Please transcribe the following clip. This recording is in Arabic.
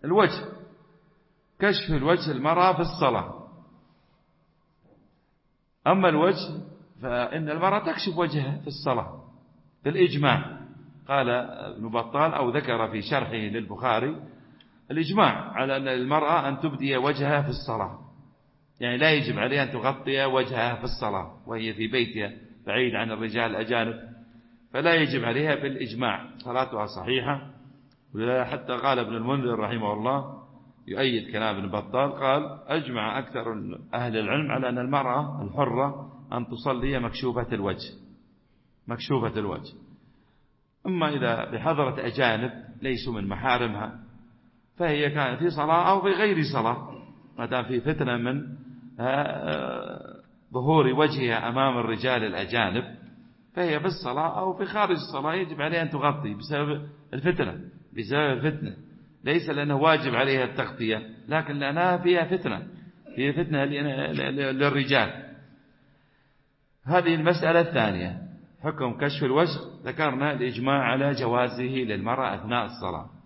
الوجه، كشف الوجه المرأة في الصلاة. أما الوجه فإن المرأة تكشف وجهها في الصلاة بالإجماع. قال ابن بطال أو ذكر في شرحه للبخاري الإجماع على أن المرأة أن تبدي وجهها في الصلاة، يعني لا يجب عليها أن تغطي وجهها في الصلاة وهي في بيتها بعيد عن الرجال الأجانب، فلا يجب عليها بالإجماع، صلاتها صحيحة. حتى قال ابن المنذر رحمه الله يؤيد كلام ابن بطال، قال أجمع أكثر أهل العلم على أن المرأة الحرة أن تصلي مكشوفة الوجه، مكشوفة الوجه. أما إذا بحضرة أجانب ليسوا من محارمها فهي كانت في صلاة أو في غير صلاة، ما دام في فتنة من ظهور وجهها أمام الرجال الأجانب فهي في الصلاة أو في خارج الصلاة يجب عليها أن تغطي بسبب الفتنة، بسبب الفتنة، ليس لأنه واجب عليها التغطية، لكن لأنها فيها فتنة، فيها فتنة للرجال. هذه المسألة الثانية، حكم كشف الوجه. ذكرنا الإجماع على جوازه للمرأة أثناء الصلاة.